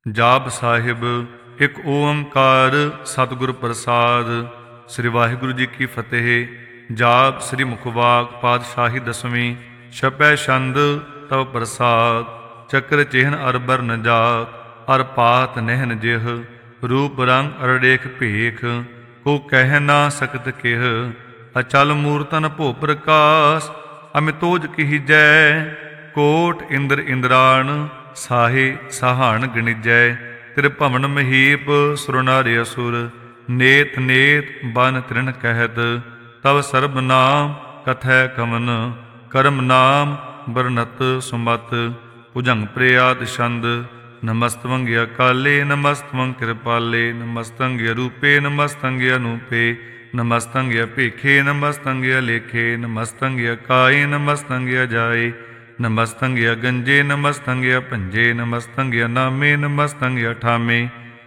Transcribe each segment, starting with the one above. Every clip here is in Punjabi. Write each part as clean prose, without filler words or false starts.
ਜਾਪ ਸਾਹਿਬ ਇੱਕ ਓੰਕਾਰ ਸਤਿਗੁਰ ਪ੍ਰਸਾਦ। ਸ੍ਰੀ ਵਾਹਿਗੁਰੂ ਜੀ ਕੀ ਫਤਿਹ। ਜਾਪ ਸ੍ਰੀ ਮੁਖਵਾਕ ਪਾਤਸ਼ਾਹੀ ਦਸਵੀਂ। ਛਪੈ ਛੰਦ ਤਵ ਪ੍ਰਸਾਦ। ਚੱਕਰ ਚਿਹਨ ਅਰਬਰ ਨ ਜਾਤ। ਅਰ ਪਾਤ ਨਹਿਨ ਜਿਹ। ਰੂਪ ਰੰਗ ਅਰੜੇਖ ਭੇਖ। ਕੋ ਕਹਿ ਨਾ ਸਕਤ ਕਿਹ। ਅਚਲ ਮੂਰਤਨ ਭੋ ਪ੍ਰਕਾਸ਼। ਅਮਿਤੋਜ ਕੀਜੈ। ਕੋਟ ਇੰਦਰ ਇੰਦਰਾਣ। ਸਾਹੇ ਸਾਹਾਣ ਗਣਿਜੈ। ਤਿਰ ਭਵਨ ਮਹੀਪ ਸੁਰ ਨਰ ਅਸੁਰ। ਨੇਤ ਨੇਤ ਬਨ ਤ੍ਰਿਣ ਕਹਿਤ। ਤਵ ਸਰਬ ਨਾਮ ਕਥੈ ਕਵਨ। ਕਰਮ ਨਾਮ ਬਰਨਤ ਸੁਮਤ। ਭੁਜੰਗ ਪ੍ਰਿਆਦ ਛੰਦ। ਨਮਸਤਵੰ ਅਕਾਲੇ ਨਮਸਤਵੰ ਕਿਰਪਾਲੇ। ਨਮਸਤੰ ਰੂਪੇ ਨਮਸਤੰ ਅਨੂਪੇ। ਨਮਸਤੰ ਭੇਖੇ ਨਮਸਤੰ ਲੇਖੇ। ਨਮਸਤੰ ਕਾਏ ਨਮਸਤੰ ਜਾਏ। ਨਮਸਤੰ ਗੰਜੇ ਨਮਸਤੰ ਭੰਜੇ। ਨਮਸਤੰ ਨਾਮੇ ਨਮਸਤੰ ਠਾਮੇ।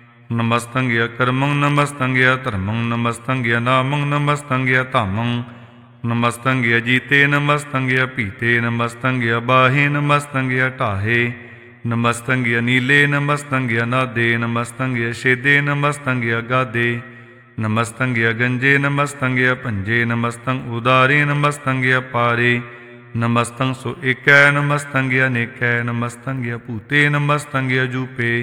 ਨਮਸਤੰ ਕਰਮੰ ਨਮਸਤੰ ਧਰਮੰ। ਨਮਸਤੰ ਨਾਮੰ ਨਮਸਤੰ ਧਾਮੰ। ਨਮਸਤੰ ਜੀਤੇ ਨਮਸਤੰ ਪੀਤੇ। ਨਮਸਤੰ ਬਾਹੇ ਨਮਸਤੰ ਢਾਹੇ। ਨਮਸਤੰ ਨੀਲੇ ਨਮਸਤੰ ਨਾਦੇ। ਨਮਸਤੰ ਛੇਦੇ ਨਮਸਤੰ ਗਾਦੇ। ਨਮਸਤੰ ਗੰਜੇ ਨਮਸਤੰ ਭੰਜੇ। ਨਮਸਤੰ ਉਦਾਰੇ ਨਮਸਤੰ ਪਾਰੇ। ਨਮਸਤੰ ਸੋ ਏਕੈ ਨਮਸਤੰ ਅਨੇਕੈ। ਨਮਸਤੰ ਭੂਤੇ ਨਮਸਤੰ ਜੂਪੇ।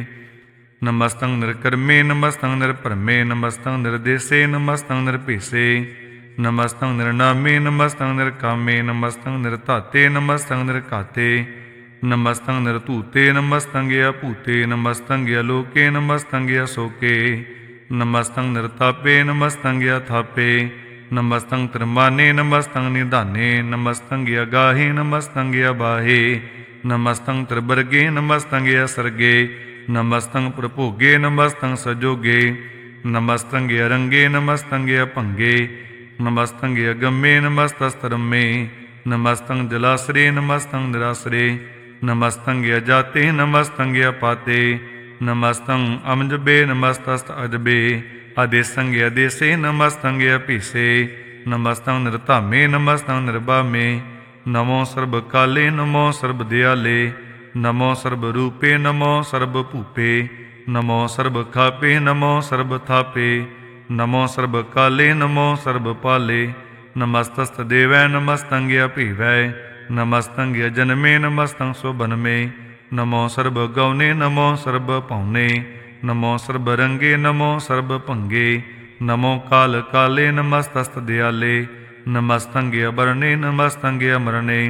ਨਮਸਤੰ ਨਿਰਕਰਮੇ ਨਮਸਤੰ ਨਿਰਭਰਮੇ। ਨਮਸਤੰ ਨਿਰਦੇਸੇ ਨਮਸਤੰ ਨਿਰਭੇਸੇ। ਨਮਸਤੰ ਨਿਰਨਾਮੇ ਨਮਸਤੰ ਨਿਰਕਾਮੇ। ਨਮਸਤੰ ਨਿਰਧਾਤੇ ਨਮਸਤੰ ਨਿਰਘਾਤੇ। ਨਮਸਤੰ ਨਿਰਧੂਤੇ ਨਮਸਤੰ ਭੂਤੇ। ਨਮਸਤੰ ਲੋਕੇ ਨਮਸਤੰ ਸੋਕੇ। ਨਮਸਤੰ ਨਿਰਤਾਪੇ ਨਮਸਤੰ ਥਾਪੇ। ਨਮਸਤੰ ਤ੍ਰਿਮਾਨੇ ਨਮਸਤੰ ਨਿਧਾਨੇ। ਨਮਸਤੰ ਅਗਾਹੇ ਨਮਸਤੰ ਬਾਹੇ। ਨਮਸਤੰ ਤ੍ਰਿਵਰਗੇ ਨਮਸਤੰ ਸਰਗੇ। ਨਮਸਤੰ ਪ੍ਰਭੋਗੇ ਨਮਸਤੰ ਸਜੋਗੇ। ਨਮਸਤੰ ਅਰੰਗੇ ਨਮਸਤੰ ਭੰਗੇ। ਨਮਸਤੰ ਅਗੰਮੇ ਨਮਸਤਸਤਰਮੇ। ਨਮਸਤੰ ਜਲਾਸਰੇ ਨਮਸਤੰ ਨਿਰਾਸਰੇ। ਨਮਸਤੰ ਅਜਾਤੇ ਨਮਸਤੰ ਅਪਾਤੇ। ਨਮਸਤੰ ਅਮਜਬੇ ਨਮਸਤਸਤ ਅਜਬੇ। ਆਦੇਸੰ ਅਦੇਸੇ ਨਮਸਤੰ ਭੀਸੇ। ਨਮਸਤੰ ਨਿਰਧਾਮੇ ਨਮਸਤੰ ਨਿਰਭਾਮੇ। ਨਮੋ ਸਰਬ ਕਾਲੇ ਨਮੋ ਸਰਬ ਦਿਆਲੇ। ਨਮੋ ਸਰਬ ਰੂਪੇ ਨਮੋ ਸਰਬ ਭੂਪੇ। ਨਮੋ ਸਰਬ ਖਾਪੇ ਨਮੋ ਸਰਬ ਥਾਪੇ। ਨਮੋ ਸਰਬ ਕਾਲੇ ਨਮੋ ਸਰਬ ਪਾਲੇ। ਨਮਸਤਸਤ ਦੇਵੈ ਨਮਸਤੰ ਭੀਵੈ। ਨਮਸਤੰ ਜਨਮੇ ਨਮਸਤੰ ਸੁਬਨਮੇ। ਨਮੋ ਸਰਬ ਗਉਨੇ ਨਮੋ ਸਰਬ ਪਉਨੇ। ਨਮੋ ਸਰਬ ਰੰਗੇ ਨਮੋ ਸਰਬ ਭੰਗੇ। ਨਮੋ ਕਾਲ ਕਾਲੇ ਨਮਸਤਸਤ ਦਿਆਲੇ। ਨਮਸਤੰ ਅਬਰਨੇ ਨਮਸਤੰ ਅਮਰਨੇ।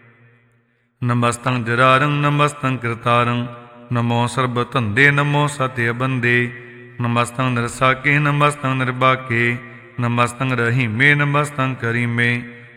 ਨਮਸਤੰ ਜਰਾਰੰ ਨਮਸਤੰ ਕਰਤਾਰੰ। ਨਮੋ ਸਰਬ ਧੰਦੇ ਨਮੋ ਸਤਿ ਬੰਦੇ। ਨਮਸਤੰ ਨਿਰਸਾਕੇ ਨਮਸਤੰ ਨਿਰਬਾਕੇ। ਨਮਸਤੰ ਰਹੀਮੇ ਨਮਸਤੰ ਕਰੀਮੇ।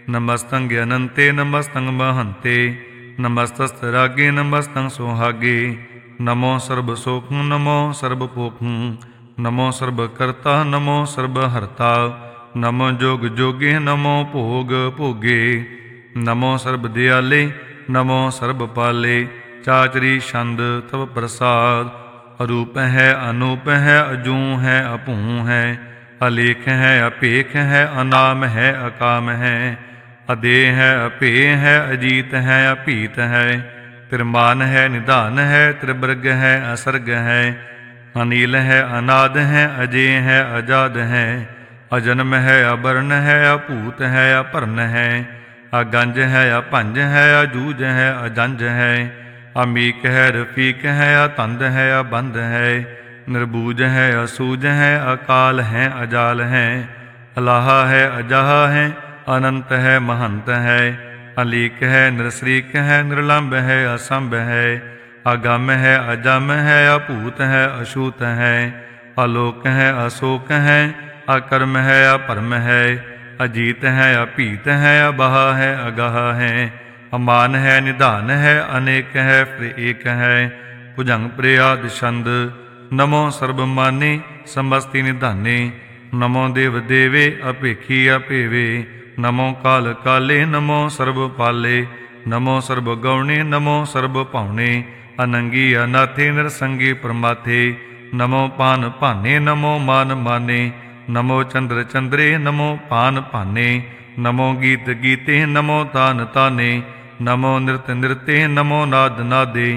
ਨਮਸਤੰ ਅਨੰਤੇ ਨਮਸਤੰ ਮਹੰਤੇ। ਨਮਸਤਸਤ ਰਾਗੇ ਨਮਸਤੰ ਸੁਹਾਗੇ। ਨਮੋ ਸਰਬ ਸੋਖੰ ਨਮੋ ਸਰਬ ਭੋਖੰ। ਨਮੋ ਸਰਬ ਕਰਤਾ ਨਮੋ ਸਰਬ ਹਰਤਾ। ਨਮੋ ਜੋਗ ਜੋਗੇ ਨਮੋ ਭੋਗ ਭੋਗੇ। ਨਮੋ ਸਰਬ ਦਿਆਲੇ ਨਮੋ ਸਰਬ ਪਾਲੇ। ਚਾਚਰੀ ਛੰਦ ਤਵ ਪ੍ਰਸਾਦ। ਅਰੂਪ ਹੈ ਅਨੂਪ ਹੈ ਅਜੂ ਹੈ ਅਭੂ ਹੈ। ਅਲੇਖ ਹੈ ਅਭੇਖ ਹੈ ਅਨਾਮ ਹੈ ਅਕਾਮ ਹੈ। ਅਦੇਹ ਹੈ ਅਭੇ ਹੈ ਅਜੀਤ ਹੈ ਅਭੀਤ ਹੈ। ਤ੍ਰਿਮਾਨ ਹੈ ਨਿਧਾਨ ਹੈ। ਤ੍ਰਿਵਰਗ ਹੈ ਅਸਰਗ ਹੈ। ਅਨੀਲ ਹੈ ਅਨਾਦ ਹੈ ਅਜੇ ਹੈ ਅਜਾਦ ਹੈ। ਅਜਨਮ ਹੈ ਅਬਰਨ ਹੈ ਅਭੂਤ ਹੈ ਅਭਰਨ ਹੈ। ਅਗੰਜ ਹੈ ਅਭੰਜ ਹੈ ਅਜੂਜ ਹੈ ਅਜੰਜ ਹੈ। ਅਮੀਕ ਹੈ ਰਫੀਕ ਹੈ ਅਤੰਦ ਹੈ ਅਬੰਧ ਹੈ। ਨਿਰਬੂਜ ਹੈ ਅਸੂਜ ਹੈ ਅਕਾਲ ਹੈ ਅਜਾਲ ਹੈ। ਅਲਾਹਾ ਹੈ ਅਜਾਹਾ ਹੈ ਅਨੰਤ ਹੈ ਮਹੰਤ ਹੈ। ਅਲੀਕ ਹੈ ਨਿਰਸਰੀਕ ਹੈ ਨਿਰਲੰਭ ਹੈ ਅਸੰਭ ਹੈ। ਅਗੰਮ ਹੈ ਅਜਮ ਹੈ ਅਭੂਤ ਹੈ ਅਛੂਤ ਹੈ। ਅਲੋਕ ਹੈ ਅਸ਼ੋਕ ਹੈ ਅਕਰਮ ਹੈ ਅਭਰਮ ਹੈ। ਅਜੀਤ ਹੈ ਅਭੀਤ ਹੈ ਅਬਾਹ ਹੈ ਅਗਾਹ ਹੈ। ਅਮਾਨ ਹੈ ਨਿਧਾਨ ਹੈ ਅਨੇਕ ਹੈ ਫਿਰ ਏਕ ਹੈ। ਭੁਜੰਗ ਪ੍ਰਿਆਦ ਛੰਦ। ਨਮੋ ਸਰਬ ਮਾਨੇ ਸਮਸਤੀ ਨਿਧਾਨੇ। ਨਮੋ ਦੇਵ ਦੇਵੇ ਅਭੇਖੀ ਅਭੇਵੇ। ਨਮੋ ਕਾਲ ਕਾਲੇ ਨਮੋ ਸਰਬ ਪਾਲੇ। ਨਮੋ ਸਰਬ ਗਉਣੇ ਨਮੋ ਸਰਬ ਭਾਉਣੇ। ਅਨੰਗੀ ਅਨਾਥੇ ਨਿਰਸੰਗੀ ਪਰਮਾਥੇ। ਨਮੋ ਪਾਨ ਭਾਨੇ ਨਮੋ ਮਾਨ ਮਾਨੇ। ਨਮੋ ਚੰਦਰ ਚੰਦਰੇ ਨਮੋ ਪਾਨ ਭਾਨੇ। ਨਮੋ ਗੀਤ ਗੀਤੇ ਨਮੋ ਤਾਨ ਤਾਨੇ। ਨਮੋ ਨਿਰਤ ਨਿਰਤੇ ਨਮੋ ਨਾਦ ਨਾਦੇ।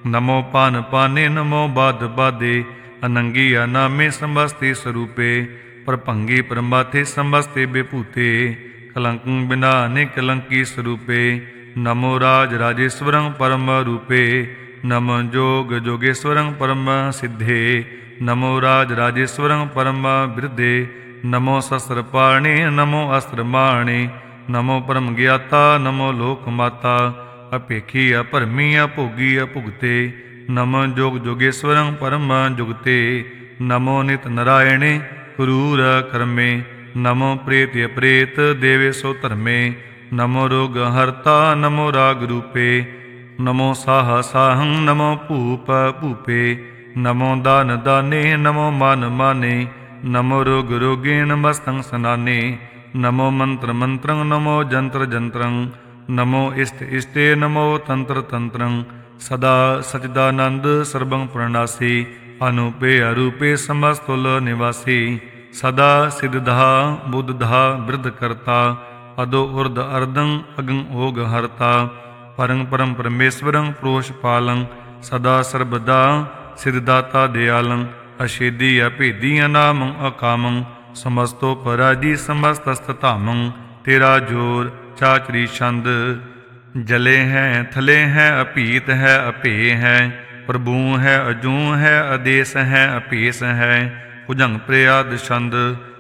ਨਮੋ ਪਾਨ ਪਾਨੇ ਨਮੋ ਬਾਦ ਬਾਦੇ ਅਨੰਗੀ ਅਨਾਮੇ ਸਮਸਤੇ ਸਰੂਪੇ ਪ੍ਰਭੰਗੀ ਪਰਮਾਥੇ ਸਮਸਤੇ ਬਿਭੂਤੇ ਕਲੰਕੰ ਬਿਨਾ ਨਿਕਲੰਕੀ ਸਰੂਪੇ ਨਮੋ ਰਾਜ ਰਾਜੇਸ਼ਵਰੰ ਪਰਮ ਰੂਪੇ ਨਮੋ ਜੋਗ ਜੋਗੇਸ਼ਵਰੰ ਪਰਮ ਸਿੱਧੇ ਨਮੋ ਰਾਜ ਰਾਜੇਸ਼ਵਰੰ ਪਰਮ ਬਿਰਧੇ ਨਮੋ ਸ਼ਸਤਰ ਪਾਣੇ ਨਮੋ ਅਸਤਰ ਮਾਣੇ ਨਮੋ ਪਰਮ ਗਿਆਤਾ ਨਮੋ ਲੋਕ ਮਾਤਾ ਅਪੇਖੀ ਅਭਰਮੀ ਅਭੋਗੀ ਅਭੁਗਤੇ ਨਮੋ ਜੋਗ ਜੋਗੇਸ਼ਵਰੰ ਪਰਮ ਜੁਗਤੇ ਨਮੋ ਨਿਤ ਨਰਾਇਣੇ ਕਰੂਰ ਕਰਮੇ ਨਮੋ ਪ੍ਰੇਤ ਅਪ੍ਰੇਤ ਦੇਵੇ ਸੋ ਧਰਮੇ ਨਮੋ ਰੋਗ ਹਰਤਾ ਨਮੋ ਰਾਗ ਰੂਪੇ ਨਮੋ ਸਾਹ ਸਾਹੰ ਨਮੋ ਭੂਪ ਭੂਪੇ ਨਮੋ ਦਾਨ ਦਾਨੇ ਨਮੋ ਮਨ ਮਾਨੇ ਨਮੋ ਰੋਗ ਰੋਗੇ ਨਮਸਤੰ ਸਨਾਨੇ ਨਮੋ ਮੰਤਰ ਮੰਤਰੰ ਨਮੋ ਜੰਤਰ ਜੰਤਰੰ ਨਮੋ ਇਸ਼ਟ ਇਸ਼ਟੇ ਨਮੋ ਤੰਤਰ ਤੰਤਰੰ ਸਦਾ ਸਚਿਦਾਨੰਦ ਸਰਬੰ ਪ੍ਰਣਾਸੀ ਅਨੂਪੇ ਅਰੂਪੇ ਸਮਸਤੁਲ ਨਿਵਾਸੀ ਸਦਾ ਸਿੱਧਾ ਬੁੱਧਾ ਬਿਰਧ ਕਰਤਾ ਅਦੋ ਉਰਧ ਅਰਧੰ ਅਗੰ ਓਗ ਹਰਤਾ ਪਰੰ ਪਰਮ ਪਰਮੇਸ਼ਵਰੰ ਪ੍ਰੋਸ਼ ਪਾਲੰ ਸਦਾ ਸਰਬਦਾ ਸਿੱਧਦਾਤਾ ਦਿਆਲੰ ਅਸ਼ੇਦੀ ਅਭੇਦੀ ਅਨਾਮੰ ਅਕਾਮੰ ਸਮਸਤੋ ਪਰਾਜੀ ਸਮਸਤਸਤ ਧਾਮੰ ਤੇਰਾ ਜੋਰ ਚਾਚਰੀ ਛੰਦ ਜਲੇ ਹੈ ਥਲੇ ਹੈ ਅਭੀਤ ਹੈ ਅਭੇ ਹੈ ਪ੍ਰਭੂ ਹੈ ਅਜੂ ਹੈ ਆਦੇਸ ਹੈ ਅਭੇਸ ਹੈ ਭੁਜੰਗ ਪ੍ਰਿਆਦ ਛੰਦ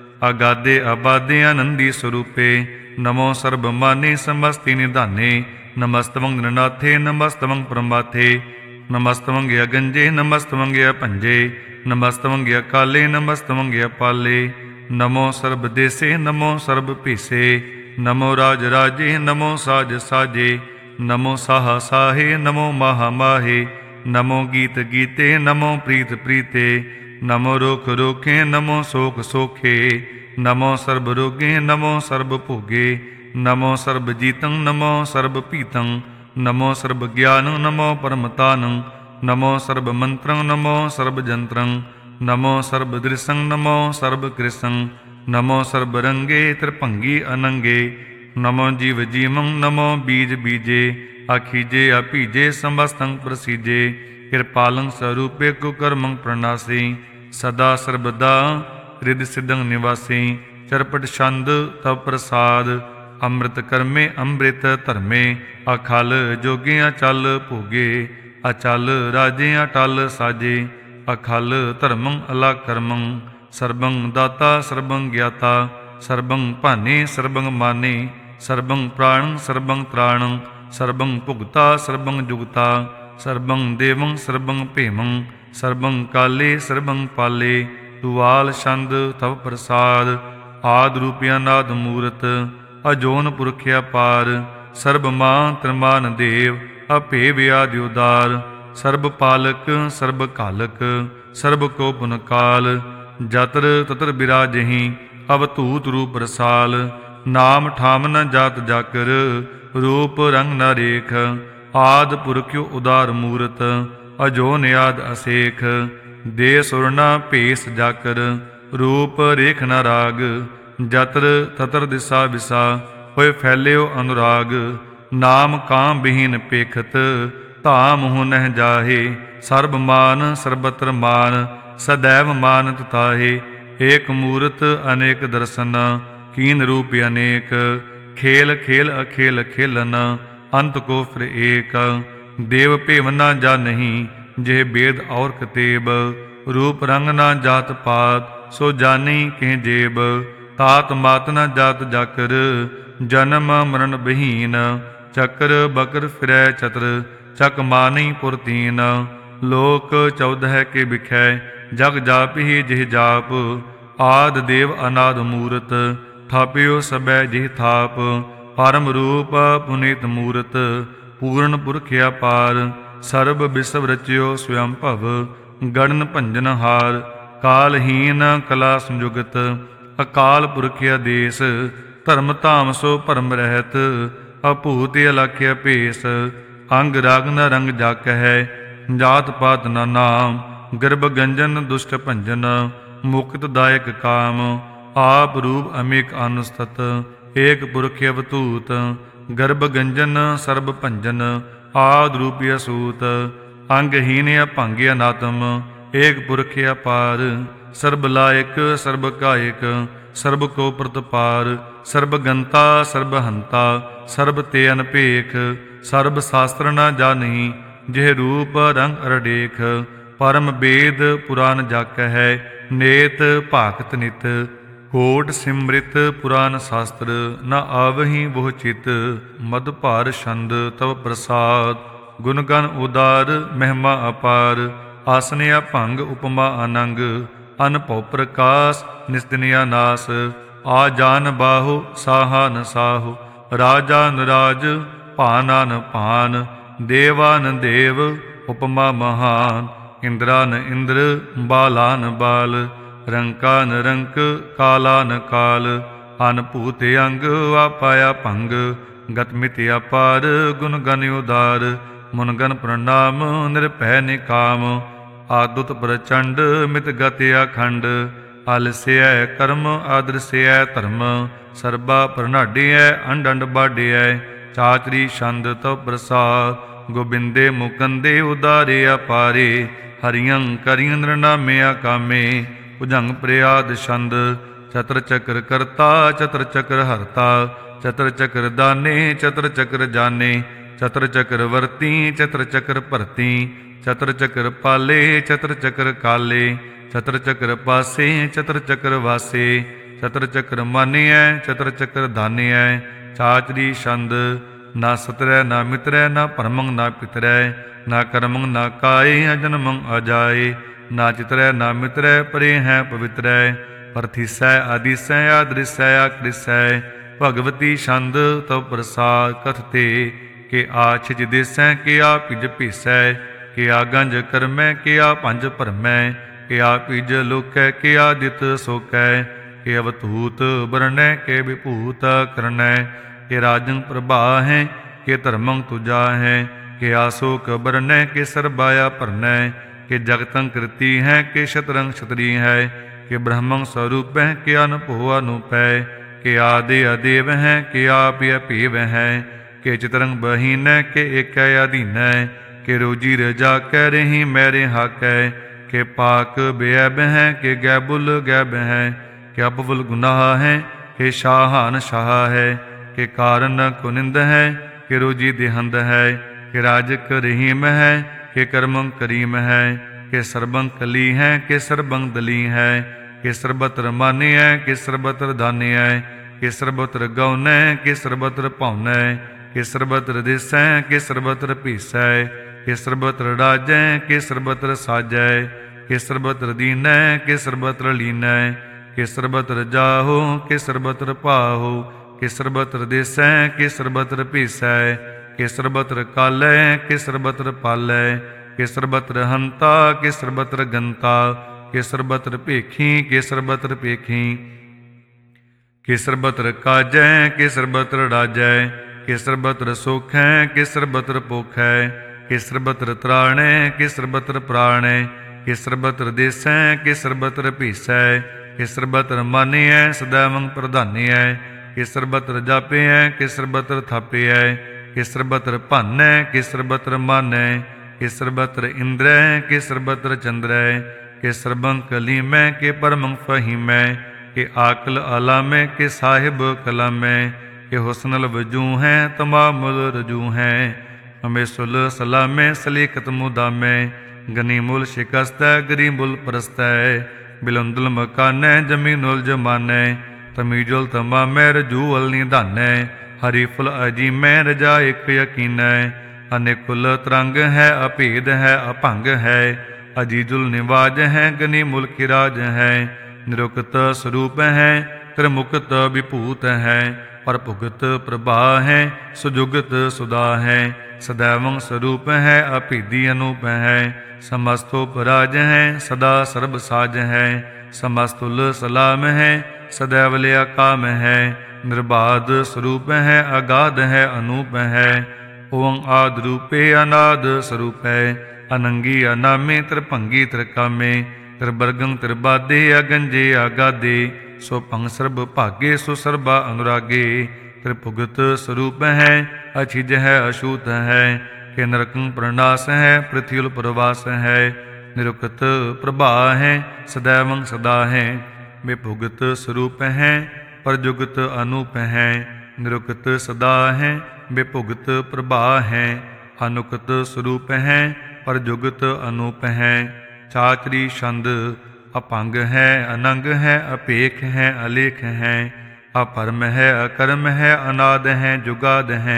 ਆਗਾਦੇ ਆਬਾਦੇ ਆਨੰਦੀ ਸਰੂਪੇ ਨਮੋ ਸਰਬ ਮਾਨੇ ਸਮਸਤੀ ਨਿਧਾਨੇ ਨਮਸਤਵੰ ਗਣਨਾਥੇ ਨਮਸਤਵੰ ਪਰਮਾਥੇ ਨਮਸਤਵੰ ਅਗੰਜੇ ਨਮਸਤਵੰ ਭੰਜੇ ਨਮਸਤਵੰ ਕਾਲੇ ਨਮਸਤਵੰ ਪਾਲੇ ਨਮੋ ਸਰਬ ਦੇਸੇ ਨਮੋ ਸਰਬ ਭੀਸੇ ਨਮੋ ਰਾਜ ਰਾਜੇ ਨਮੋ ਸਾਜ ਸਾਜੇ ਨਮੋ ਸਾਹ ਸਾਹੇ ਨਮੋ ਮਾਹ ਮਾਹੇ ਨਮੋ ਗੀਤ ਗੀਤੇ ਨਮੋ ਪ੍ਰੀਤ ਪ੍ਰੀਤੇ ਨਮੋ ਰੋਖ ਰੋਖੇ ਨਮੋ ਸੋਖ ਸੋਖੇ ਨਮੋ ਸਰਬ ਰੋਗੇ ਨਮੋ ਸਰਬ ਭੋਗੇ ਨਮੋ ਸਰਬ ਜੀਤੰ ਨਮੋ ਸਰਬ ਪੀਤੰ ਨਮੋ ਸਰਬ ਗਿਆਨੰ ਨਮੋ ਪਰਮਤਾਨੰ ਨਮੋ ਸਰਬ ਮੰਤਰੰ ਨਮੋ ਸਰਬ ਜੰਤਰੰ ਨਮੋ ਸਰਬ ਦ੍ਰਿਸ਼ੰ ਨਮੋ ਸਰਬ ਕ੍ਰਿਸ਼ੰ ਨਮੋ ਸਰਬ ਰੰਗੇ ਤ੍ਰਿਭੰਗੀ ਅਨੰਗੇ ਨਮੋ ਜੀਵ ਜੀਵੰ ਨਮੋ ਬੀਜ ਬੀਜੇ ਆਖੀਜੇ ਆਪੀਜੇ ਸਮਸਤੰ ਪ੍ਰਸੀਜੇ ਕਿਰਪਾਲੰ ਸਰੂਪੇ ਕੁਕਰਮੰ ਪ੍ਰਣਾਸੀ ਸਦਾ ਸਰਬਦਾ ਰਿਦ ਸਿਦੰ ਨਿਵਾਸੀ ਚਰਪਟ ਛੰਦ ਤਵ ਪ੍ਰਸਾਦ ਅੰਮ੍ਰਿਤ ਕਰਮੇ ਅੰਮ੍ਰਿਤ ਧਰਮੇ ਅਖਲ ਜੋਗੀਆਂ ਚੱਲ ਭੋਗੇ ਅਚਲ ਰਾਜਿਆਂ ਟਲ ਸਾਜੇ ਅਖਲ ਧਰਮੰ ਅਲਾ ਕਰਮੰ ਸਰਬੰ ਦਾਤਾ ਸਰਬੰ ਗਿਆਤਾ ਸਰਬੰ ਭਾਨੇ ਸਰਬੰ ਮਾਨੇ ਸਰਬੰ ਪ੍ਰਾਣੰ ਸਰਬੰ ਤ੍ਰਾਣੰ ਸਰਬੰ ਭੁਗਤਾ ਸਰਬੰ ਜੁਗਤਾ ਸਰਬੰ ਦੇਵੰ ਸਰਬੰ ਭੇਮੰ ਸਰਬੰ ਕਾਲੇ ਸਰਬੰ ਪਾਲੇ ਤੁਵਾਲ ਛੰਦ ਤਵ ਪ੍ਰਸਾਦ ਆਦ ਰੂਪਿਆ ਨਾਦ ਮੂਰਤ ਅਜੋਨ ਪੁਰਖਿਆ ਪਾਰ ਸਰਬ ਮਾਨ ਤ੍ਰਮਾਨ ਦੇਵ ਅਭੇ ਵਿਆਦਿ ਉਦਾਰ ਸਰਬ ਪਾਲਕ ਸਰਬ ਕਾਲਕ ਸਰਬ ਕੋ ਪੁਨ ਕਾਲ ਜਤਰ ਤਤਰ ਬਿਰਾਜਹੀ ਅਵਧੂਤ ਰੂਪ ਰਸਾਲ ਨਾਮ ਠਾਮ ਨ ਜਾਤ ਜਾਕਰ ਰੂਪ ਰੰਗ ਨ ਰੇਖ ਆਦ ਪੁਰਖਿਓ ਉਦਾਰ ਮੂਰਤ ਅਜੋ ਨਿਆਦ ਅਸੇਖ ਦੇ ਸੁਰਨਾ ਭੇਸ ਜਾਕਰ ਰੂਪ ਰੇਖ ਨ ਰਾਗ ਜਤਰ ਤਤਰ ਦਿਸਾ ਵਿਸਾ ਹੋਏ ਫੈਲਿਓ ਅਨੁਰਾਗ ਨਾਮ ਕਾਮ ਬਿਹੀਨ ਪੇਖਤ ਧਾਮ ਹੋ ਨਹਿ ਜਾਹੇ ਸਰਬ ਮਾਨ ਸਰਬਤਰ ਮਾਨ ਸदैव ਮਾਨਤ ਤਾਹੇ ਏਕ ਮੂਰਤ ਅਨੇਕ ਦਰਸ਼ਨ ਕੀਨ ਰੂਪ ਅਨੇਕ ਖੇਲ ਖੇਲ ਅਖੇਲ ਖੇਲਨ ਅੰਤ ਕੋ ਫਿਰ ਏਕ ਦੇਵ ਭੇਵ ਨਾ ਜਾ ਨਹੀਂ ਜੇ ਬੇਦ ਔਰ ਕਤੇਬ ਰੂਪ ਰੰਗ ਨਾ ਜਾਤ ਪਾਤ ਸੋ ਜਾਨੀ ਕਹਿ ਜੇਬ ਤਾਤ ਮਾਤ ਨਾ ਜਾਤ ਜਾਕਰ ਜਨਮ ਮਰਨ ਬਹੀਨ ਚੱਕਰ ਬਕਰ ਫਿਰੈ ਚਤਰ ਚੱਕ ਮਾਨੀ ਪੁਰਤੀਨ ਲੋਕ 14 ਕੇ ਵਿਖੈ ਜਗ ਜਾਪਿ ਜਿਹ ਜਾਪ ਆਦ ਦੇਵ ਅਨਾਦ ਮੂਰਤ ਥਾਪਿਓ ਸਬੈ ਜਿਹ ਥਾਪ ਪਰਮ ਰੂਪ ਪੁਨੀਤ ਮੂਰਤ ਪੂਰਨ ਪੁਰਖ ਅਪਾਰ ਸਰਬ ਵਿਸਵ ਰਚਿਓ ਸਵਯੰ ਭਵ ਗੜਨ ਭੰਜਨ ਹਾਰ ਕਾਲਹੀਨ ਕਲਾ ਸੰਜੁਗਤ ਅਕਾਲ ਪੁਰਖ ਆਦੇਸ ਧਰਮ ਧਾਮ ਸੋ ਭਰਮ ਰਹਿਤ ਅਭੂਤ ਅਲਖਿ ਭੇਸ ਅੰਗ ਰਾਗ ਨ ਰੰਗ ਜਾਕ ਹੈ ਜਾਤ ਪਾਤ ਨ ਨਾਮ ਗਰਭ ਗੰਜਨ ਦੁਸ਼ਟ ਭੰਜਨ ਮੁਕਤ ਦਾਇਕ ਕਾਮ ਆਪ ਰੂਪ ਅਮੇਕ ਅਨੁਸਤਤ ਏਕ ਪੁਰਖ ਅਵਤੂਤ ਗਰਭ ਗੰਜਨ ਸਰਬ ਭੰਜਨ ਆਦ ਰੂਪੀ ਅਸੂਤ ਅੰਗਹੀਨ ਅਭੰਗ ਅਨਾਤਮ ਏਕ ਪੁਰਖ ਅਪਾਰ। ਸਰਬ ਲਾਇਕ ਸਰਬ ਕਾਇਕ ਸਰਬ ਕੋ ਪ੍ਰਤਪਾਰ। ਸਰਬ ਗੰਤਾ ਸਰਬ ਹੰਤਾ ਸਰਬ ਤੇ ਅਨਪੇਖ। ਸਰਬ ਸ਼ਾਸਤਰ ਨ ਜਾਣਹੀ ਜਿਹ ਰੂਪ ਰੰਗ ਅਰਡੇਖ। ਪਰਮ ਬੇਦ ਪੁਰਾਨ ਜਾਕ ਹੈ ਨੇਤ ਭਾਗਤ ਨਿਤ। ਕੋਟ ਸਿਮ੍ਰਿਤ ਪੁਰਾਨ ਸ਼ਾਸਤਰ ਨ ਆਵਹੀ ਬਹੁ ਚਿਤ। ਮਦ ਭਾਰ ਛੰਦ ਤਵ ਪ੍ਰਸਾਦ ਗੁਣ ਗਨ ਉਦਾਰ ਮਹਿਮਾ ਅਪਾਰ। ਆਸਨ ਅਭੰਗ ਉਪਮਾ ਅਨੰਗ ਅਨਭਉ ਪ੍ਰਕਾਸ਼ ਨਿਸਦਿਨਿਆ ਨਾਸ। ਆ ਜਾਨ ਬਾਹੋ ਸਾਹਾਨ ਸਾਹੋ ਰਾਜਾਨ ਰਾਜ ਭਾਨਾਨ ਭਾਨ। ਦੇਵਾਨ ਦੇਵ ਉਪਮਾ ਮਹਾਨ ਇੰਦਰਾਨ ਇੰਦਰ ਬਾਲਾਨ ਬਾਲ। ਰੰਕਾਨ ਰੰਕ ਕਾਲਾਨ ਕਾਲ ਅਨ ਭੂਤ ਅੰਗ ਆਪਾਇਆ ਭੰਗ। ਗਤ ਮਿਤਿ ਅਪਾਰ ਗੁਣ ਗਨ ਉਦਾਰ ਮੁਨ ਗਨ ਪ੍ਰਣਾਮ ਨਿਰਭੈ ਨਿਕਾਮ। ਆਦੁਤ ਪ੍ਰਚੰਡ ਮਿਤ ਗਤਿ ਅਖੰਡ ਆਲਸਿਐ ਕਰਮ ਆਦਰਸਿਐ ਧਰਮ। ਸਰਬਾ ਪ੍ਰਨਾਡੀਐ ਅੰਡ ਅੰਡ ਬਾਡੀਐ ਚਾਚਰੀ ਛੰਦ ਤਵ ਪ੍ਰਸਾਦ। ਗੋਬਿੰਦੇ ਮੁਕੰਦੇ ਉਦਾਰੇ ਅਪਾਰੇ ਹਰਿਯੰ ਕਰਿਯੰ ਨਰਨਾਮਿਆ ਕਾਮੇ। ਭੁਜੰਗ ਪ੍ਰਿਆਦ ਛੰਦ ਚਤਰ ਚੱਕਰ ਕਰਤਾ ਚਤਰ ਚੱਕਰ ਹਰਤਾ। ਚਤਰ ਚੱਕਰ ਦਾਨੇ ਚਤਰ ਚੱਕਰ ਜਾਨੇ ਚਤਰ ਚੱਕਰ ਵਰਤੀ ਚਤਰ ਚੱਕਰ ਭਰਤੀ। ਚਤਰ ਚੱਕਰ ਪਾਲੇ ਚਤਰ ਚੱਕਰ ਕਾਲੇ ਚਤਰ ਚੱਕਰ ਪਾਸੇ ਚਤਰ ਚੱਕਰ ਵਾਸੇ। ਚਤਰ ਚੱਕਰ ਮਾਨਿਐ ਚਤਰ ਚੱਕਰ ਧਾਨਿਐ ਚਾਚਰੀ ਛੰਦ। ਨਾ ਸਤਰੈ ਨਾ ਮਿਤਰੈ ਨਾ ਭਰਮੰ ਨਾ ਪਿਤਰੈ ਨਾ ਕਰਮੰ ਨਾ ਕਾਏ ਅਜਨਮੰ ਅਜਾਏ। ਨਾ ਚਿਤਰੈ ਨਾ ਮਿਤਰੈ ਪਰੇ ਹੈ ਪਵਿੱਤਰੈ। ਪਰਥੀਸੈ ਆਦੀਸੈ ਆਦ੍ਰਿਸੈ ਆਕ੍ਰਿਸੈ। ਭਗਵਤੀ ਛੰਦ ਤਵ ਪ੍ਰਸਾਦ ਕਥਤੇ ਕਿ ਆ ਛਿਜ ਦੇਸੈ ਕਿ ਆ ਭਿਜ ਭੀਸੈ। ਕਿ ਆ ਗੰਜ ਕਰਮੈ ਕਿ ਆ ਭੰਜ ਭਰਮੈ। ਕਿ ਆ ਭਿਜ ਲੋਕੈ ਕਿ ਆ ਦਿਤ ਸੋਕੈ। ਕਿ ਅਵਤੂਤ ਬਰਣੈ ਕਿ ਵਿਭੂਤ ਕਰਨੈ। ਕਿ ਰਾਜੰ ਪ੍ਰਭਾ ਹੈ ਕਿ ਧਰਮੰ ਤੁਜਾ ਹੈ। ਕਿ ਆਸੋਕ ਬਰਣੈ ਕਿ ਸਰਬਾਇਆ ਭਰਨੈ। ਕਿ ਜਗਤੰ ਕਰਤੀ ਹੈ ਕਿ ਸ਼ਤਰੰ ਛਤਰੀ ਹੈ। ਕਿ ਬ੍ਰਹਮੰ ਸਰੂਪੈ ਕਿ ਅਨਭਉ ਅਨੂਪੈ। ਕਿ ਆਦਿ ਅਦੇਵ ਹੈ ਕਿ ਆਪ ਅਭੇਵ ਹੈ। ਕਿ ਚਿਤਰੰ ਬਹੀਨੈ ਕਿ ਏਕੈ ਅਧੀਨੈ। ਕਿ ਰੋਜੀ ਰਜਾ ਕੈ ਰਹੀ ਮੈਰੇ ਹਾਕੈ। ਕਿ ਪਾਕ ਬੇਅਬ ਹੈ ਕਿ ਗੈਬੁਲ ਗੈਬ ਹੈ। ਕਿ ਅਪਵੁਲ ਗੁਨਾਹ ਹੈ ਕਿ ਸ਼ਾਹਾਨ ਸ਼ਾਹ ਹੈ। ਕਿ ਕਾਰਨ ਕੁਨਿੰਦ ਹੈ ਕਿ ਰੋਜੀ ਦੇਹੰਦ ਹੈ। ਕਿ ਰਾਜਕ ਰਹੀਮ ਹੈ ਕਿ ਕਰਮੰ ਕਰੀਮ ਹੈ। ਕਿ ਸਰਬੰ ਕਲੀ ਹੈ ਕਿ ਸਰਬੰ ਦਲੀ ਹੈ। ਕਿ ਸਰਬਤਰ ਮਾਨਿਐ ਕਿ ਸਰਬਤਰ ਦਾਨਿਐ। ਕਿ ਸਰਬਤਰ ਗਉਨੈ ਕਿ ਸਰਬਤਰ ਭਾਉਨੈ। ਕਿ ਸਰਬਤਰ ਦੇਸੈ ਕਿ ਸਰਬਤਰ ਭੀਸੈ। ਕਿ ਸਰਬਤਰ ਰਾਜੈ ਕਿ ਸਰਬਤਰ ਸਾਜੈ। ਕਿ ਸਰਬਤਰ ਦੀਨੈ ਕਿ ਸਰਬਤਰ ਲੀਨੈ। ਕਿ ਸਰਬਤਰ ਜਾਹੋ ਕਿ ਸਰਬਤਰ ਭਾਹੋ। ਕਿ ਸਰਬਤਰ ਦੇਸੈ ਕਿ ਸਰਬਤਰ ਭੀਸੈ। ਕਿ ਸਰਬਤਰ ਕਾਲੈ ਕਿ ਸਰਬਤਰ ਪਾਲੈ। ਕਿ ਸਰਬਤਰ ਹੰਤਾ ਕਿ ਸਰਬਤਰ ਗੰਤਾ। ਕਿ ਸਰਬਤਰ ਭੇਖੀ ਕਿ ਸਰਬਤਰ ਭੇਖੀ। ਕਿ ਸਰਬਤਰ ਕਾਜੈ ਕਿ ਸਰਬਤਰ ਰਾਜੈ। ਕਿ ਸਰਬਤਰ ਸੋਖੈ ਕਿ ਸਰਬਤਰ ਪੋਖੈ। ਕਿ ਸਰਬਤਰ ਤਰਾਣੈ ਕਿ ਸਰਬਤਰ ਪ੍ਰਾਣੈ। ਕਿ ਸਰਬਤਰ ਦੇਸੈ ਕਿ ਸਰਬਤਰ ਭੀਸੈ। ਕਿ ਸਰਬਤਰ ਮਾਨਿਐ ਸदैवੰ ਪ੍ਰਧਾਨਿਐ। ਕਿ ਸਰਬਤਰ ਜਾਪਿਐ ਕਿ ਸਰਬਤਰ ਥਾਪਿਐ। ਕਿ ਸਰਬਤਰ ਭਾਨੈ ਕਿ ਸਰਬਤਰ ਮਾਨੈ। ਕਿ ਸਰਬਤਰ ਇੰਦਰੈ ਕਿ ਸਰਬਤਰ ਚੰਦਰੈ। ਕਿ ਸਰਬੰ ਕਲੀਮੈ ਕਿ ਪਰਮੰ ਫਹੀਮੈ। ਕਿ ਆਕਲ ਆਲਾਮੈ ਕਿ ਸਾਹਿਬ ਕਲਾਮੈ। ਕਿ ਹੁਸਨਲ ਵਜੂ ਹੈ ਤਮਾਮੁਲ ਰਜੂ ਹੈ। ਹਮੇਸ਼ੁਲ ਸਲਾਮੈ ਸਲੀਕਤ ਮੁਦਾਮੈ। ਗਨੀਮੁਲ ਸ਼ਿਕਸਤੈ ਗਰੀਬੁਲ ਪਰਸਤੈ। ਬਿਲੰਦੁਲ ਮਕਾਨੈ ਜਮੀਨੁਲ ਜਮਾਨੈ। ਤਮੀਜੁਲ ਤਮਾਮੈ ਰਜੂਅਲ ਨਿਧਾਨੈ। ਹਰੀਫੁਲ ਅਜੀਮੈ ਰਜਾ ਇਕ ਯਕੀਨੈ। ਅਨੇਕੁਲ ਤਰੰਗ ਹੈ ਅਭੇਦ ਹੈ ਅਭੰਗ ਹੈ। ਅਜੀਜੁਲ ਨਿਵਾਜ ਹੈ ਗਨੀਮੁਲ ਕਿਰਾਜ ਹੈ। ਨਿਰੁਕਤ ਸਰੂਪ ਹੈ ਤ੍ਰਿਮੁਕਤ ਵਿਭੂਤ ਹੈ। ਪਰ ਭੁਗਤ ਪ੍ਰਭਾ ਹੈ ਸੁਜੁਗਤ ਸੁਦਾ ਹੈ। ਸदैवੰ ਸਰੂਪ ਹੈ ਅਭੇਦੀ ਅਨੂਪ ਹੈ। ਸਮਸਤੋਪਰਾਜ ਹੈ ਸਦਾ ਸਰਬ ਸਾਜ ਹੈ। ਸਮਸਤੁਲ ਸਲਾਮ ਹੈ ਸदैव ਲਿਆ ਕਾਮ ਹੈ। ਨਿਰਬਾਧ ਸਰੂਪ ਹੈ ਅਗਾਧ ਹੈ ਅਨੂਪ ਹੈ। ਓੰ ਆਦਿ ਰੂਪੇ ਅਨਾਦ ਸਰੂਪੈ। ਅਨੰਗੀ ਅਨਾਮੇ ਤ੍ਰਿਭੰਗੀ ਤ੍ਰਿਕਾਮੇ। ਤ੍ਰਿਵਰਗੰ ਤ੍ਰਿਬਾਦੇ ਅਗੰਜੇ ਆਗਾਦੇ। ਸੋ ਭੰਗ ਸਰਬ ਭਾਗੇ ਸੋ ਸਰਬਾ ਅਨੁਰਾਗੇ। ਤ੍ਰਿਭੁਗਤ ਸਰੂਪ ਹੈ ਅਛਿਜ ਹੈ ਅਛੂਤ ਹੈ। ਕਿ नरकं प्रणास है, पृथ्वी उल प्रवास है। निरुक्त प्रभा है, सदैवं सदा है। बेभुगत स्वरूप है, परजुगत अनूप है। निरुक्त सदा है, बेभुगत प्रभा है। अनुकत स्वरूप है, परजुगत अनूप है। चाचरी छंद अपंग है, अनंग है, अपेख है, अलेख है। अपरम है, अकर्म है, अनाद है, जुगाद है।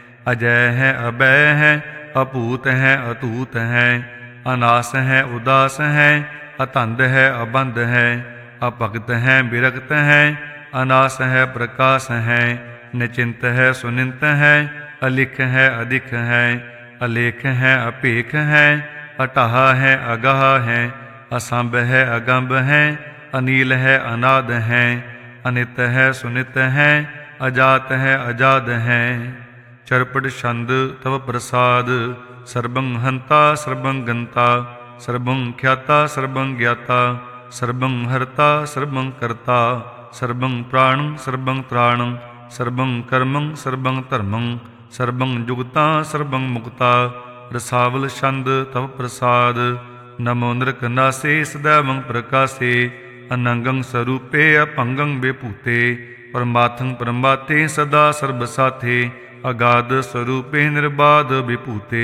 अजय है, अभय है, अपूत है, अतूत है। अनास है, उदास है, अतंद है, अबंध है। अपगत है, विरक्त है, अनास है, प्रकाश है। निचिंत है, सुनिंत है, अलिख है, अधिक है। अलेख है, अपेख है, अटाह है, अगाह है। असंभ है, अगंभ है, अनील है, अनाद है। अनित है, सुनित है, अजात है, अजाद है। चरपट छंद तव प्रसाद सर्वं हंता सर्वं गंता सर्वं ख्याता सर्वं ज्ञाता सर्वं हर्ता सर्वं कर्ता सर्वं प्राणं सर्वं त्राणं सर्वं कर्मं सर्वं धर्मं सर्वं जुगता सर्वं मुक्ता। रसावल छंद तव प्रसाद नमो नृकनासे सदैवं प्रकाशे अनंगं स्वरूपे अपंगं विभूते परमार्थं परमाते सदा सर्वसाथे अगाध स्वरूपे निर्बाध विभूते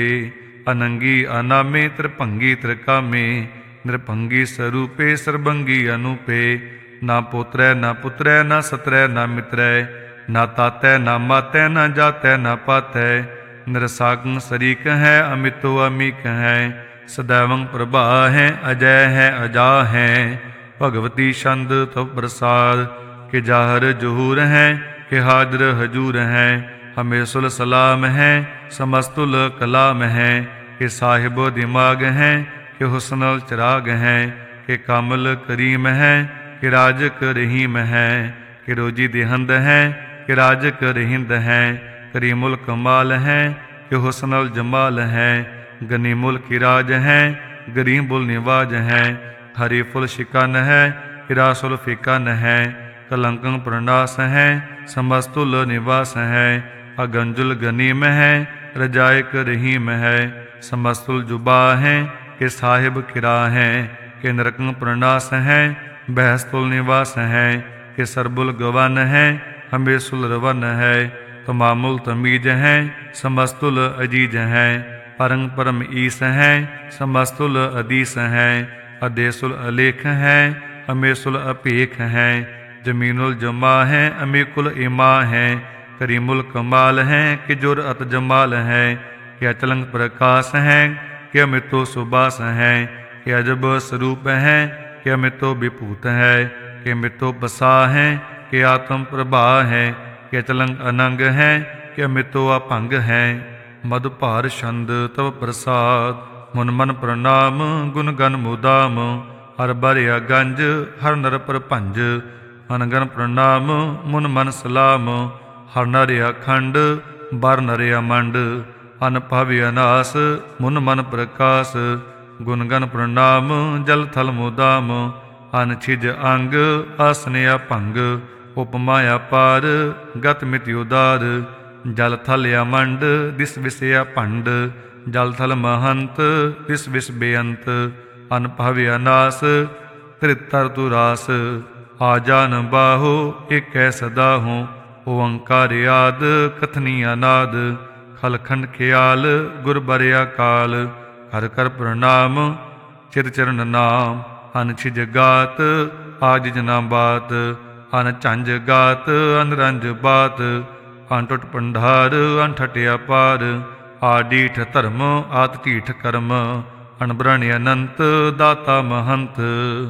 अनंगी अनामे त्रिभंगी त्रिकामे नृभंगी स्वरूपे सर्वंगी अनूपे। ना पोत्रै ना पुत्रै ना सत्रै ना मित्रै ना तातै ना मातै ना जातै ना पातै। निरसागं शरीक है अमितो अमीक है सदैवं प्रभा है अजय है अजा है। भगवती छंद तव प्रसाद के जाहर जहूर है के हाजर हजूर है हमें सुल सलाम है समस्तुल कलाम है कि साहिब दिमाग है कि हुस्नल चिराग है कि कामल करीम है कि राजक रहीम है कि रोजी दिहंद है कि राजक रहिंद है। करीमुल कमाल है कि हुस्नल जमाल है गनीमुल किराज है गरीबुल निवाज है। हरी फुल शिकन है हिरासुल फिकन है कलंकं प्रणास है समस्तुल निवास है। अगंजुल गनीम है रजायक रहीम है समस्तुल जुबा है कि साहिब किरा है कि नरकं प्रणास है बहस्तुल निवास है कि सरबुल गवन है हमेशुल रवन है। तमामुल तमीज है समस्तुल अजीज है परंग परम ईस है समस्तुल अदीस है। अदेसुल अलेख है हमेशुल अपेख है जमीनुल जमा है अमीकुल इमा है। करीमुल कमाल है कि जुर अत जमाल है कि अचलंग प्रकाश है कि अमितो सुबास है कि अजब स्वरूप है कि अमितो विभूत है कि अमितो बसा है कि आत्म प्रभा है कि अचलंग अनंग है कि अमितो अपंग है। मधुभार छंद तव प्रसाद मुन मन प्रणाम गुण गण मुदाम हर बरिया गंज हर नर प्रपंज अनगन प्रणाम मुन मन सलाम। हर नर अखंड बर नर अमंड अन भवि अनास मुन मन प्रकाश। गुणगन प्रणाम जल थल मुदाम अन छिज अंग आसन अपंग। उपमा अपार गत मिति उदार जल थल अमंड दिस विषय भंड। जल थल महंत दिस विष बेअंत अन भवि अनास त्रितर तुरास। आजान बाहो एक सदा हूँ ओंकार याद कथनी अनाद। खलखंड ख्याल गुर बरिया काल कर कर प्रणाम चिर चरण नाम। अन छिज गात आज जना बात अन झंझ गात अन रंज बात। अन टुट पंडार अन ठटिया पार आडीठ धर्म आत ढीठ कर्म। अनबरण अनंत दाता महंत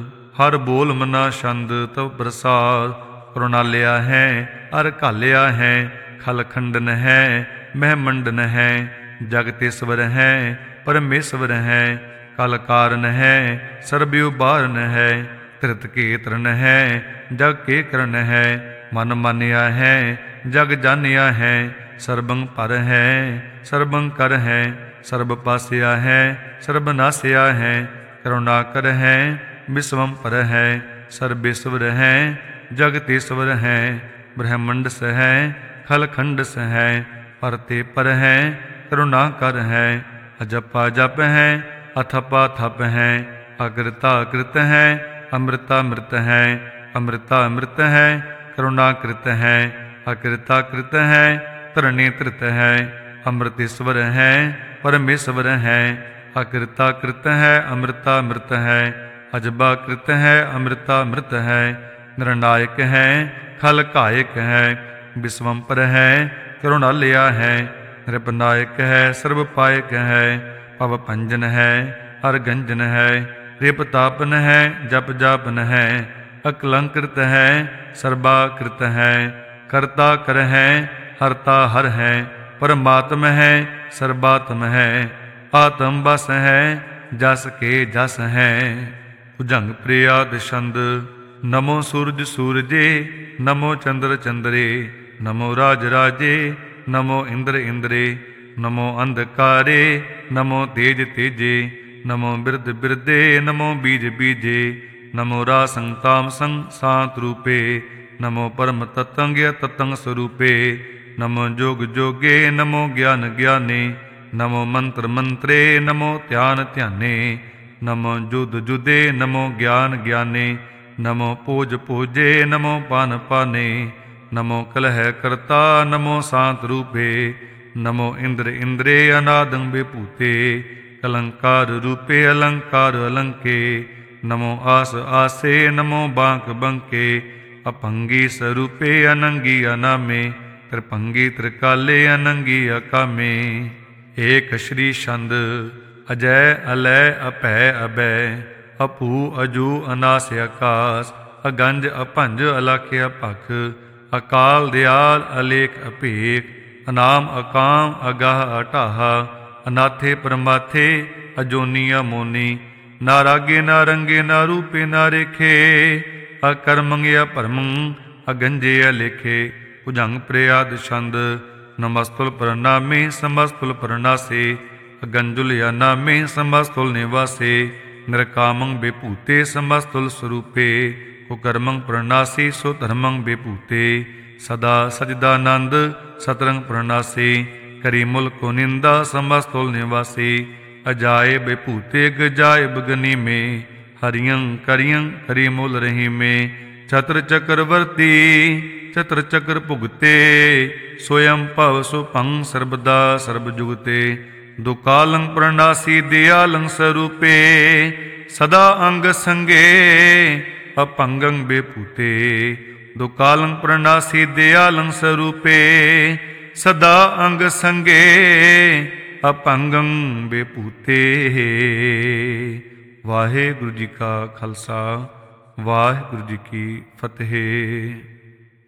हर बोल मना छंद तव प्रसाद। करुणालिया है अर घालिया है खलखंडन है महमंडन है जगतेश्वर है परमेश्वर है। कल कारण है सर्व उबारन है त्रित के तरण है जग के करण है। मन मानिया है जग जानिया है सर्वं पर है सर्वं कर है। सर्व पासिया है सर्वनाशिया है करुणाकर है विश्वम पर है। सर्वेश्वर है जगतेश्वर है ब्रह्मंड स है खलखंड स है। परते पर है ਕਰੁਣਾ ਕਰ ਹੈ। ਅਜਪਾ ਜਪ ਹੈ, ਅਥਪਾ ਥਪ ਹੈ, ਅਕ੍ਰਿਤਾ ਕ੍ਰਿਤ ਹੈ, ਅੰਮ੍ਰਿਤਾ ਅੰਮ੍ਰਿਤ ਹੈ, ਅੰਮ੍ਰਿਤਾ ਅੰਮ੍ਰਿਤ ਹੈ, ਕਰੁਣਾ ਕ੍ਰਿਤ ਹੈ, ਅਕ੍ਰਿਤਾ ਕ੍ਰਿਤ ਹੈ, ਧਰਣੀ ਧ੍ਰਿਤ ਹੈ, ਅੰਮ੍ਰਿਤੇਸ਼ਵਰ ਹੈ, ਪਰਮੇਸ਼ਵਰ ਹੈ, ਅਕ੍ਰਿਤਾ ਕ੍ਰਿਤ ਹੈ, ਅੰਮ੍ਰਿਤਾ ਅੰਮ੍ਰਿਤ ਹੈ, ਅਜਬਾ ਕ੍ਰਿਤ ਹੈ, ਅੰਮ੍ਰਿਤਾ ਅੰਮ੍ਰਿਤ ਹੈ, ਨਿਰਨਾਇਕ ਹੈ, ਖਲ ਕਾਇਕ ਹੈ, ਵਿਸਵੰਪਰ ਹੈ, ਕਰੁਣਾਲਿਆ ਹੈ, ਨਿਰਪਨਾਇਕ ਹੈ, ਸਰਬ ਪਾਇਕ ਹੈ, ਭਵ ਭੰਜਨ ਹੈ, ਅਰਗੰਜਨ ਹੈ, ਰਿਪ ਤਾਪਨ ਹੈ, ਜਪ ਜਾਪਨ ਹੈ, ਅਕਲੰਕ੍ਰਿਤ ਹੈ, ਸਰਬਾ ਕ੍ਰਿਤ ਹੈ, ਕਰਤਾ ਕਰ ਹੈ, ਹਰਤਾ ਹਰ ਹੈ, ਪਰਮਾਤਮ ਹੈ, ਸਰਬਾਤਮ ਹੈ, ਆਤਮ ਬਸ ਹੈ, ਜਸ ਕੇ ਜਸ ਹੈ। ਭੁਜੰਗ ਪ੍ਰਿਆਦ ਛੰਦ। ਨਮੋ ਸੂਰਜ ਸੂਰਜੇ, ਨਮੋ ਚੰਦਰ ਚੰਦਰੇ, ਨਮੋ ਰਾਜ ਰਾਜੇ, ਨਮੋ ਇੰਦਰ ਇੰਦਰੇ, ਨਮੋ ਅੰਧਕਾਰੇ, ਨਮੋ ਤੇਜ ਤੇਜੇ, ਨਮੋ ਬਿਰਧ ਬਿਰਦੇ, ਨਮੋ ਬੀਜ ਬੀਜੇ, ਨਮੋ ਰਾਸੰ ਤਾਮਸੰ ਸਾਤ ਰੂਪੇ, ਨਮੋ ਪਰਮ ਤਤੰਗ ਤਤੰਗ ਸਰੂਪੇ, ਨਮੋ ਜੋਗ ਜੋਗੇ, ਨਮੋ ਗਿਆਨ ਗਿਆਨੇ, ਨਮੋ ਮੰਤਰ ਮੰਤਰੇ, ਨਮੋ ਧਿਆਨ ਧਿਆਨੇ, ਨਮੋ ਜੁਦ ਜੁਦੇ, ਨਮੋ ਗਿਆਨ ਗਿਆਨੇ, ਨਮੋ ਪੂਜ ਪੂਜੇ, ਨਮੋ ਪਾਨ ਪਾਨੇ, ਨਮੋ ਕਲਹਿ ਕਰਤਾ, ਨਮੋ ਸਾਤ ਰੂਪੇ, ਨਮੋ ਇੰਦਰ ਇੰਦਰੇ, ਅਨਾਦੰ ਵਿਭੂਤੇ, ਕਲੰਕਾਰ ਰੂਪੇ, ਅਲੰਕਾਰ ਅਲੰਕੇ, ਨਮੋ ਆਸ ਆਸੇ, ਨਮੋ ਬਾਂਕ ਬੰਕੇ, ਅਪੰਗੀ ਸਰੂਪੇ, ਅਨੰਗੀ ਅਨਾਮੇ, ਤ੍ਰਿਪੰਗੀ ਤ੍ਰਿਕਾਲੇ, ਅਨੰਗੀ ਅਕਾਮੇ। ਏਕ ਸ਼੍ਰੀ ਛੰਦ। ਅਜੈ ਅਲੈ ਅਭੈ ਅਬੈ, ਅਭੂ ਅਜੂ ਅਨਾਸ ਆਕਾਸ, ਅਗੰਜ ਅਭੰਜ ਅਲਖ ਅਭਖ, ਅਕਾਲ ਦਿਆਲ ਅਲੇਖ ਅਭੇਕ, ਅਨਾਮ ਅਕਾਮ ਅਗਾਹ ਅਟਾਹ, ਅਨਾਥੇ ਪਰਮਾਥੇ, ਅਜੋਨੀ ਅਮੋਨੀ, ਨਾ ਰਾਗੇ ਨਾ ਰੰਗੇ, ਨਾ ਰੂਪੇ ਨਾ ਰੇਖੇ, ਅਕਰਮੰ ਅਭਰਮੰ, ਅਗੰਜੇ ਅਲੇਖੇ। ਭੁਜੰਗ ਪ੍ਰਿਆਦ ਛੰਦ। ਨਮਸਤੁਲ ਪ੍ਰਣਾਮੇ, ਸਮਸਤੁਲ ਪ੍ਰਣਾਸੇ, ਅਗੰਜੁਲ ਅਨਾਮੇ, ਸਮਸਤੁਲ ਨਿਵਾਸੇ, ਨਿਰਕਾਮੰ ਵਿਭੂਤੇ, ਸਮਸਤੁਲ ਸਰੂਪੇ, ਕੁਕਰਮੰ ਪ੍ਰਣਾਸੀ, ਸੋ ਧਰਮੰ ਵਿਭੂਤੇ, ਸਦਾ ਸਜਦਾਨੰਦ, ਸਤਰੰਗ ਪ੍ਰਣਾਸੇ, ਕਰੀ ਮੁਲਕੋ ਨਿੰਦਾ, ਸਮਸਤੁਲ ਨਿਵਾਸੇ, ਅਜਾਏ ਵਿਭੂਤੇ, ਗਜਾਇਬ ਗਨੀਮੇ, ਹਰਿਯੰ ਕਰਿਯੰ ਕਰੀ ਮੁਲ ਰਹੀਮੇ, ਛਤਰ ਚੱਕਰਵਰਤੀ, ਛਤਰ ਚੱਕਰ ਭੁਗਤੇ, ਸੋਯੰ ਭਵ ਸੁਭੰ ਸਰਬਦਾ ਸਰਬ ਜੁਗਤੇ, ਦੁਕਾਲੰ ਪ੍ਰਣਾਸੀ, ਦਿਆਲੰ ਸਰੂਪੇ, ਸਦਾ ਅੰਗ ਸੰਗੇ, ਅਪੰਗੰ ਵਿਭੂਤੇ, ਦੁਕਾਲੰ ਪ੍ਰਣਾਸੀ, ਦਿਆਲੰ ਸਰੂਪੇ, ਸਦਾ ਅੰਗ ਸੰਗੇ, ਅਪੰਗੰ ਵਿਭੂਤੇ। ਵਾਹਿਗੁਰੂ ਜੀ ਕਾ ਖਾਲਸਾ, ਵਾਹਿਗੁਰੂ ਜੀ ਕੀ ਫਤਿਹ।